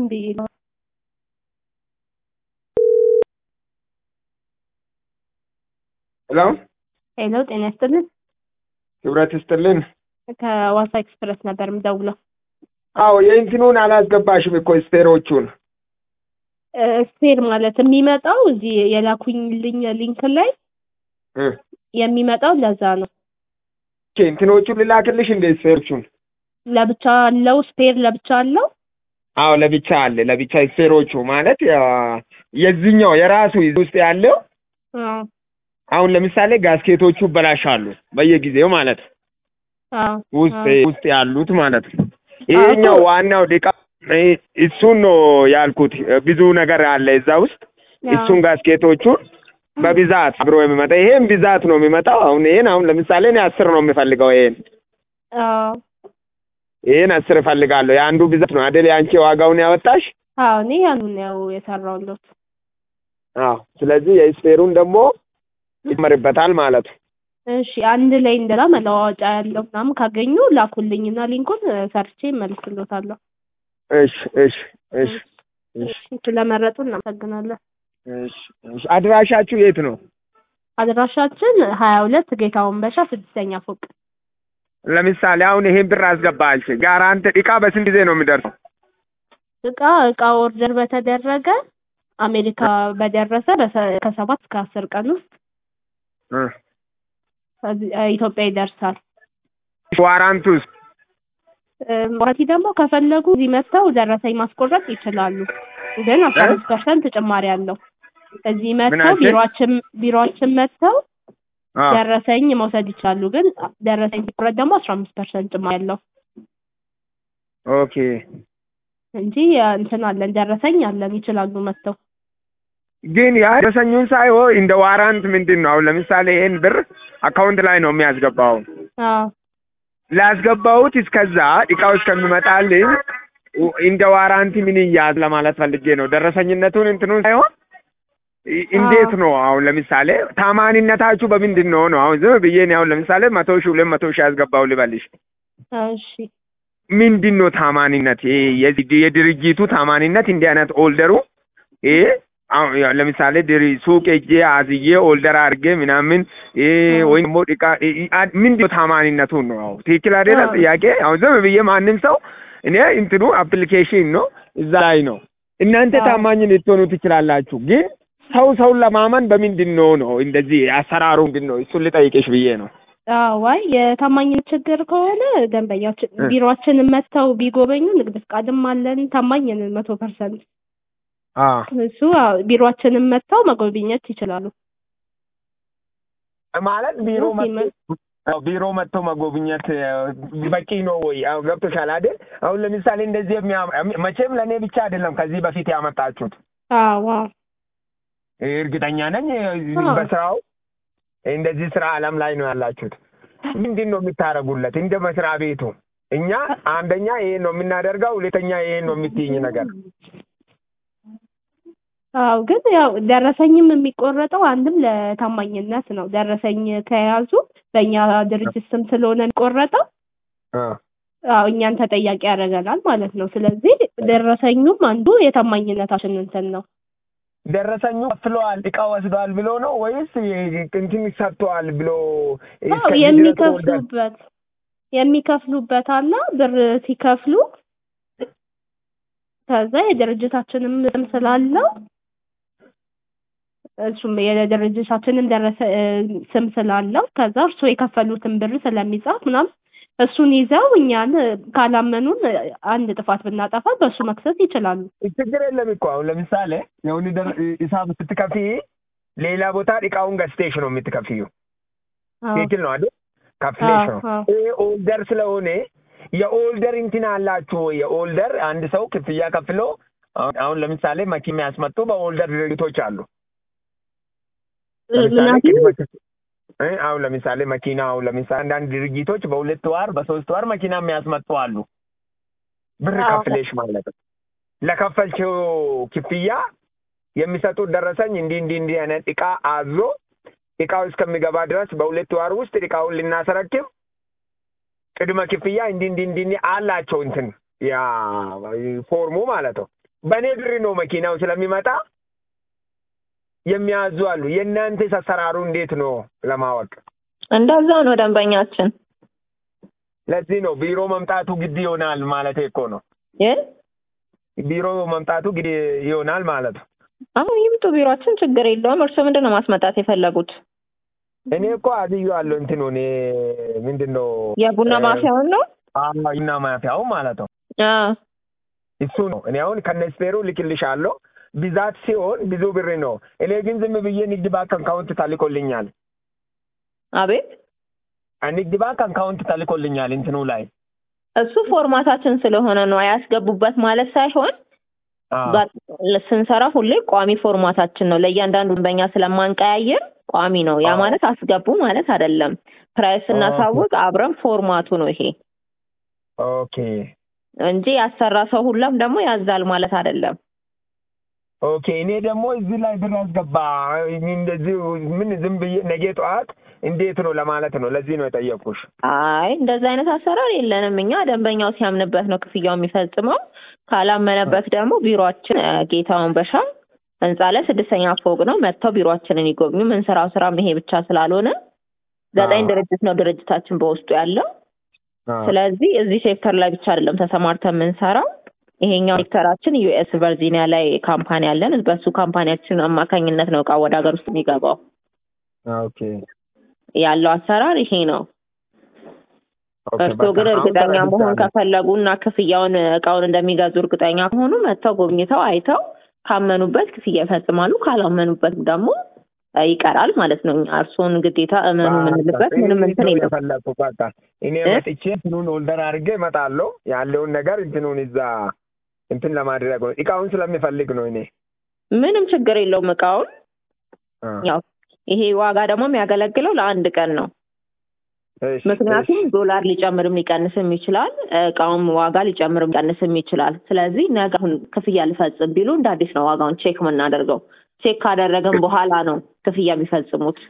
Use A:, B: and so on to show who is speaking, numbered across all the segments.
A: ብዬ ነው።
B: ሄሎ
A: ሄሎ፣ ጤና ይስጥልን።
B: ክብረት ይስጥልን።
A: ከዋሳ ኤክስፕረስ ነበር የምደውለው።
B: አዎ የእንትኑን አላስገባሽም እኮ ስፔሮቹን።
A: ስፔር ማለት የሚመጣው እዚህ የላኩኝልኝ ሊንክ ላይ የሚመጣው ለዛ ነው።
B: እንትኖቹን ልላክልሽ እንደ ስፔሮቹን
A: ለብቻ አለው ስፔር ለብቻ አለው።
B: አዎ ለብቻ አለ። ለብቻ ስፔሮቹ ማለት የዚህኛው የራሱ ውስጥ ያለው አሁን ለምሳሌ ጋስኬቶቹ በላሻሉ በየጊዜው ማለት ውስጥ ያሉት ማለት ነው። ይሄኛው ዋናው ደቃ እሱን ነው ያልኩት። ብዙ ነገር አለ እዛ ውስጥ። እሱን ጋስኬቶቹን በብዛት አብሮ የሚመጣ ይሄን ብዛት ነው የሚመጣው። አሁን ለምሳሌ እኔ 10 ነው የምፈልገው። ይሄን 10 እፈልጋለሁ። የአንዱ ብዛት ነው አይደል ያንቺ ዋጋውን ያወጣሽ?
A: አዎ እኔ ያንን ነው የሰራሁለት።
B: አዎ ስለዚህ የስፔሩን ደግሞ ይመርበታል ማለት ነው።
A: እሺ አንድ ላይ እንደላ መለዋወጫ ያለው ምናምን ካገኙ ላኩልኝና ሊንኩን ሰርቼ መልስልዎታለሁ። እሺ ስለመረጡ እናመሰግናለን።
B: እሺ አድራሻችሁ የት ነው?
A: አድራሻችን 22 ጌታውን በሻ 6ኛ ፎቅ።
B: ለምሳሌ አሁን ይሄን ብር አስገባልሽ ጋራንት እቃ በስንት ጊዜ ነው የሚደርሰው?
A: እቃ ኦርደር በተደረገ አሜሪካ በደረሰ ከ7 እስከ 10 ቀን ውስጥ ኢትዮጵያ ይደርሳል።
B: ዋራንቱስ
A: ዋራንቲ ደግሞ ከፈለጉ እዚህ መጥተው ደረሰኝ ማስቆረጥ ይችላሉ። ግን 15% ጭማሪ አለው። እዚህ መጥተው ቢሮአችን መጥተው ደረሰኝ መውሰድ ይችላሉ። ግን ደረሰኝ ሲቆረጥ ደግሞ 15% ጭማሪ አለው።
B: ኦኬ
A: እንጂ እንትን አለን ደረሰኝ አለን ይችላሉ መጥተው።
B: ግን ያ ደረሰኙን ሳይሆን እንደ ዋራንት ምንድን ነው? አሁን ለምሳሌ ይሄን ብር አካውንት ላይ ነው የሚያስገባው። ላስገባሁት እስከዛ እቃው እስከሚመጣልኝ እንደ ዋራንቲ ምን ይያዝ ለማለት ፈልጌ ነው። ደረሰኝነቱን እንትኑን ሳይሆን እንዴት ነው? አሁን ለምሳሌ ታማኒነታችሁ በምንድን ነው? አሁን ዝም ብዬ ነው አሁን ለምሳሌ 100 ሺህ 200 ሺህ ያስገባው ልበልሽ።
A: እሺ
B: ምንድን ነው ታማኒነት? የድርጅቱ ታማኒነት እንዲህ አይነት ኦልደሩ አሁን ለምሳሌ ሱቅ ሄጄ አዝዬ ኦልደር አድርጌ ምናምን ወይ ደግሞ ምንድን ነው ታማኒነቱን ነው? አሁን ትክክል አይደለ ጥያቄ። አሁን ዝም ብዬ ማንም ሰው እኔ እንትኑ አፕሊኬሽን ነው እዛ ላይ ነው እናንተ ታማኝ ልትሆኑ ትችላላችሁ። ግን ሰውን ለማመን በምንድን ነው እንደዚህ አሰራሩ ምንድን ነው? እሱን ልጠይቅሽ ብዬ ነው።
A: ዋይ የታማኝነት ችግር ከሆነ ደንበኛችን ቢሮአችንን መጥተው ቢጎበኙ ንግድ ፍቃድም አለን። ታማኝ ነን 100%። እሱ ቢሮአችንን መጥተው መጎብኘት ይችላሉ።
B: ማለት ቢሮ መጥተው መጎብኘት በቂ ነው ወይ? አሁን ገብቶሻል አይደል? አሁን ለምሳሌ እንደዚህ መቼም ለኔ ብቻ አይደለም ከዚህ በፊት ያመጣችሁት። እርግጠኛ ነኝ በስራው እንደዚህ ስራ ዓለም ላይ ነው ያላችሁት። ምንድን ነው የምታረጉለት እንደ መስሪያ ቤቱ? እኛ አንደኛ ይሄን ነው የምናደርገው፣ ሁለተኛ ይሄን ነው የምትይኝ ነገር።
A: ግን ያው ደረሰኝም የሚቆረጠው አንድም ለታማኝነት ነው። ደረሰኝ ከያዙ በእኛ ድርጅት ስም ስለሆነ የሚቆረጠው እኛን ተጠያቂ ያደርገናል ማለት ነው። ስለዚህ ደረሰኙም አንዱ የታማኝነታችን እንትን ነው።
B: ደረሰኙ ከፍለዋል እቃ ወስደዋል ብሎ ነው ወይስ እንትን ሰጥተዋል ብሎ? የሚከፍሉበት አለ። ብር ሲከፍሉ ከዛ የድርጅታችንም ስም ስላለው እሱም የድርጅታችንም ስም ስላለው ከዛ እርሱ የከፈሉትን ብር ስለሚጻፍ ምናምን እሱን ይዘው እኛን ካላመኑን አንድ ጥፋት ብናጠፋ በሱ መክሰስ ይችላሉ። ችግር የለም እኮ አሁን ለምሳሌ የሆነ ሂሳብ ስትከፍይ ሌላ ቦታ እቃውን ገዝተሽ ነው የምትከፍይው። ትክክል ነው አይደል? ከፍለሽ ነው። ይሄ ኦልደር ስለሆነ የኦልደር እንትን አላችሁ። የኦልደር አንድ ሰው ክፍያ ከፍሎ አሁን ለምሳሌ መኪና ያስመጡ በኦልደር ድርጅቶች አሉ። አሁን ለምሳሌ መኪናው አንዳንድ ድርጅቶች በ2 ወር በ3 ወር መኪና የሚያስመጡ አሉ። ብር ከፍለሽ ማለት ነው። ለከፈልሽው ክፍያ የሚሰጡት ደረሰኝ እንዲህ አይነት እቃ አዞ እቃው እስከሚገባ ድረስ በ2 ወር ውስጥ እቃውን ልናስረክብ ቅድመ ክፍያ እንዲህ አላቸው እንትን ያ ፎርሙ ማለት ነው።
C: በኔ ብር ነው መኪናው ስለሚመጣ የሚያዙ አሉ። የእናንተ አሰራሩ እንዴት ነው ለማወቅ?
D: እንደዛ ነው ደንበኛችን።
C: ለዚህ ነው ቢሮ መምጣቱ ግድ ይሆናል ማለት እኮ ነው። ቢሮ መምጣቱ ግድ ይሆናል ማለት ነው።
D: አሁን ይምጡ ቢሮአችን፣ ችግር የለውም። እርሶ ምንድነው ማስመጣት የፈለጉት?
C: እኔ እኮ አዝዬዋለሁ። እንትኑ እኔ ምንድነው
D: የቡና ማፊያውን ነው?
C: አዎ ቡና ማፊያው ማለት ነው። እሱ ነው። እኔ አሁን ከነስፔሩ ልክልሻለሁ። ብዛት ሲሆን ብዙ ብር ነው። እኔ ግን ዝም ብዬ ንግድ ባንክ አካውንት ታልቆልኛል።
D: አቤት?
C: ንግድ ባንክ አካውንት ታልቆልኛል እንትኑ ላይ።
D: እሱ ፎርማታችን ስለሆነ ነው ያስገቡበት ማለት ሳይሆን ስንሰራ ሁሌ ቋሚ ፎርማታችን ነው። ለእያንዳንዱ ደንበኛ ስለማንቀያየር ቋሚ ነው። ያ ማለት አስገቡ ማለት አይደለም። ፕራይስ እናሳውቅ አብረን ፎርማቱ ነው ይሄ።
C: ኦኬ
D: እንጂ ያሰራ ሰው ሁላም ደግሞ ያዛል ማለት አይደለም።
C: ኦኬ እኔ ደግሞ እዚህ ላይ ብር አስገባ እንደዚህ ምን ዝም ብዬ ነገ ጠዋት እንዴት ነው ለማለት ነው። ለዚህ ነው የጠየቁሽ።
D: አይ እንደዛ አይነት አሰራር የለንም እኛ። ደንበኛው ሲያምንበት ነው ክፍያው የሚፈጽመው። ካላመነበት ደግሞ ቢሮአችን ጌታውን በሻ ህንጻ ላይ 6ኛ ፎቅ ነው። መጥተው ቢሮአችንን ይጎብኙ። ምን ስራ ይሄ ብቻ ስላልሆነ 9 ድርጅት ነው ድርጅታችን በውስጡ ያለው። ስለዚህ እዚህ ሴክተር ላይ ብቻ አይደለም ተሰማርተን የምንሰራው። ይሄኛው ሴክተራችን ዩኤስ ቨርጂኒያ ላይ ካምፓኒ አለን። በሱ ካምፓኒያችን አማካኝነት ነው እቃ ወደ ሀገር ውስጥ የሚገባው።
C: ኦኬ
D: ያለው አሰራር ይሄ ነው። እርስዎ ግን እርግጠኛ መሆን ከፈለጉና ክፍያውን እቃውን እንደሚገዙ እርግጠኛ ከሆኑ መጥተው ጎብኝተው አይተው ካመኑበት ክፍያ ይፈጽማሉ። ካላመኑበት ደግሞ ይቀራል ማለት ነው። እርስዎን ግዴታ እመኑ የምንልበት ምንም እንትን የለም።
C: እኔ መጥቼ እንትኑን ኦልደር አድርጌ እመጣለሁ። ያለውን ነገር እንትኑን እዛ እንትን ለማድረግ ነው። እቃውን ስለሚፈልግ ነው። እኔ
D: ምንም ችግር የለውም። እቃውን ያው ይሄ ዋጋ ደግሞ የሚያገለግለው ለአንድ ቀን ነው። ምክንያቱም ዶላር ሊጨምርም ሊቀንስም ይችላል። እቃውም ዋጋ ሊጨምርም ሊቀንስም ይችላል። ስለዚህ ነገ አሁን ክፍያ ልፈጽም ቢሉ እንደ አዲስ ነው ዋጋውን ቼክ የምናደርገው። ቼክ ካደረገን በኋላ ነው ክፍያ የሚፈጽሙት።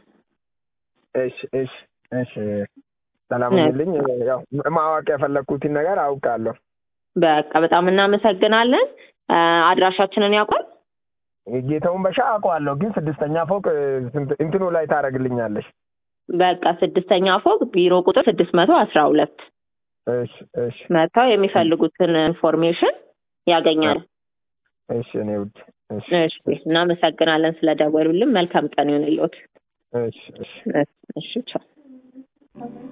C: እሺ ሰላም ይልኝ። ያው ማወቅ የፈለኩትን ነገር አውቃለሁ።
D: በቃ በጣም እናመሰግናለን። አድራሻችንን ያውቃል?
C: ጌታውን በሻ አውቀዋለሁ፣ ግን 6ኛ ፎቅ እንትኑ ላይ ታረግልኛለሽ?
D: በቃ 6ኛ ፎቅ ቢሮ ቁጥር 612።
C: እሺ
D: መጥተው የሚፈልጉትን ኢንፎርሜሽን ያገኛሉ።
C: እሺ እኔ ውድ
D: እሺ እናመሰግናለን ስለደወሉልን። መልካም ቀን ይሁንልዎት።
C: እሺ
D: ቻው።